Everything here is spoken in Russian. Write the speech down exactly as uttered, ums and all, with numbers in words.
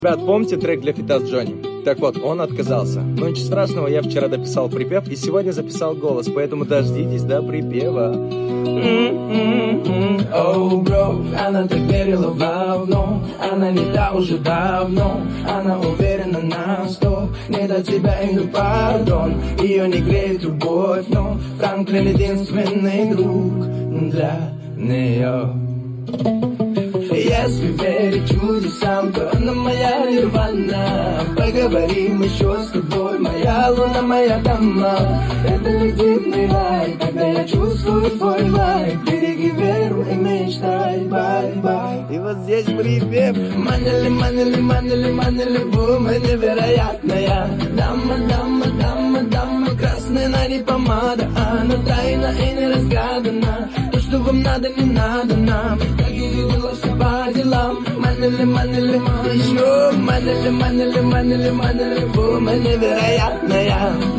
Ребят, помните трек для фита с Джонни? Так вот, он отказался. Но ничего страшного, я вчера дописал припев и сегодня записал голос, поэтому дождитесь до припева. Oh, bro, она так верила в говно, она не та уже давно, она уверена на сто, не до тебя иду пардон, ее не греет любовь, но Франклин единственный друг для нее. Если верить чудесам, то она моя нирвана. Поговорим еще с тобой, моя луна, моя дама. Это ледяный рай, когда я чувствую твой лайк. Береги веру и мечтай, бай-бай. И вот здесь припев. Манили, манили, манили, манили, бума невероятная. Дама, дама, дама, дама, красная, на ней помада. Она тайна и неразгадана. То, что вам надо, не надо нам. Как и видела все по делам. Манили, манили, еще манили, манили, манили, манили, бума невероятная.